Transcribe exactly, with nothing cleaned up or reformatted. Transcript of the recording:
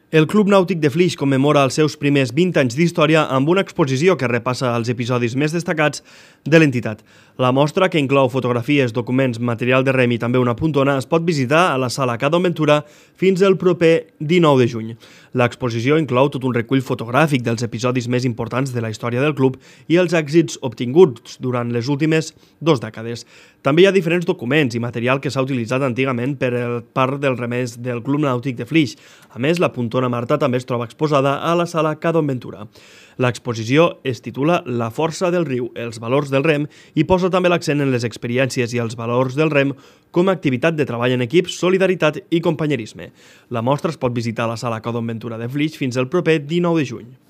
El Club Nàutic de Flix commemora els seus primers vint anys d'història amb una exposició que repassa els episodis més destacats de l'entitat. La mostra, que inclou fotografies, documents, material de rem i també una puntona, es pot visitar a la sala Cado Ventura fins el proper dinou de juny. L'exposició inclou tot un recull fotogràfic dels episodis més importants de la història del club i els èxits obtinguts durant les últimes dues dècades. També hi ha diferents documents i material que s'ha utilitzat antigament per part dels remers del Club Nàutic de Flix. A més, la puntona Marta també es troba exposada a la sala Cado Ventura. L'exposició es titula La força del riu, els valors del rem i posa també l'accent en les experiències i els valors del rem com a activitat de treball en equip, solidaritat i companyerisme. La mostra es pot visitar a la sala Cado Ventura de Flix fins el proper dinou de juny.